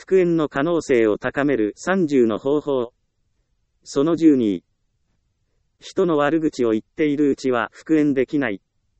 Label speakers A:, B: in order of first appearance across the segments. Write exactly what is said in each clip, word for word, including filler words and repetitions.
A: 復縁の可能性を高めるさんじゅうの方法。そのじゅうに。人の悪口を言っているうちは復縁できない。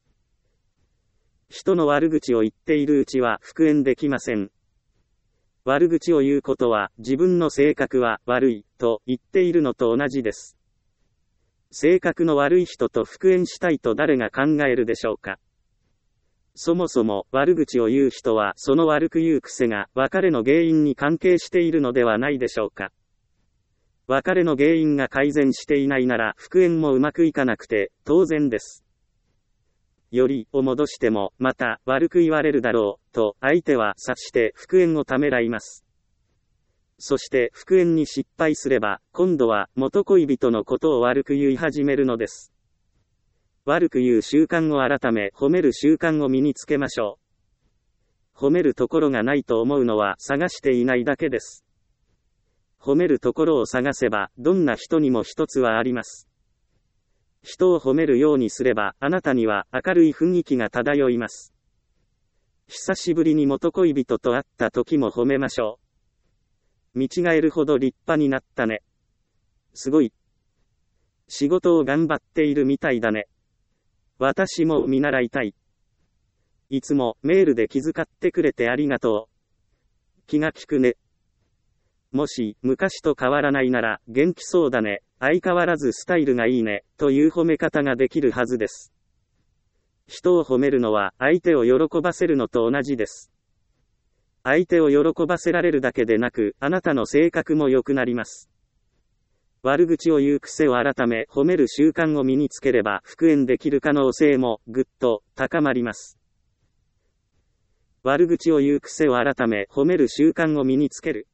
A: 人の悪口を言っているうちは復縁できません。悪口を言うことは自分の性格は悪いと言っているのと同じです。性格の悪い人と復縁したいと誰が考えるでしょうか。そもそも悪口を言う人はその悪く言う癖が別れの原因に関係しているのではないでしょうか。別れの原因が改善していないなら復縁もうまくいかなくて当然です。よりを戻してもまた悪く言われるだろうと相手は察して復縁をためらいます。そして復縁に失敗すれば今度は元恋人のことを悪く言い始めるのです。悪く言う習慣を改め褒める習慣を身につけましょう。褒めるところがないと思うのは探していないだけです。褒めるところを探せばどんな人にも一つはあります。人を褒めるようにすればあなたには明るい雰囲気が漂います。久しぶりに元恋人と会った時も褒めましょう。見違えるほど立派になったね。すごい。仕事を頑張っているみたいだね。私も見習いたい。いつもメールで気遣ってくれてありがとう。気が利くね。もし昔と変わらないなら元気そうだね。相変わらずスタイルがいいね。という褒め方ができるはずです。人を褒めるのは相手を喜ばせるのと同じです。相手を喜ばせられるだけでなくあなたの性格も良くなります。悪口を言う癖を改め褒める習慣を身につければ復縁できる可能性もぐっと高まります。悪口を言う癖を改め褒める習慣を身につける。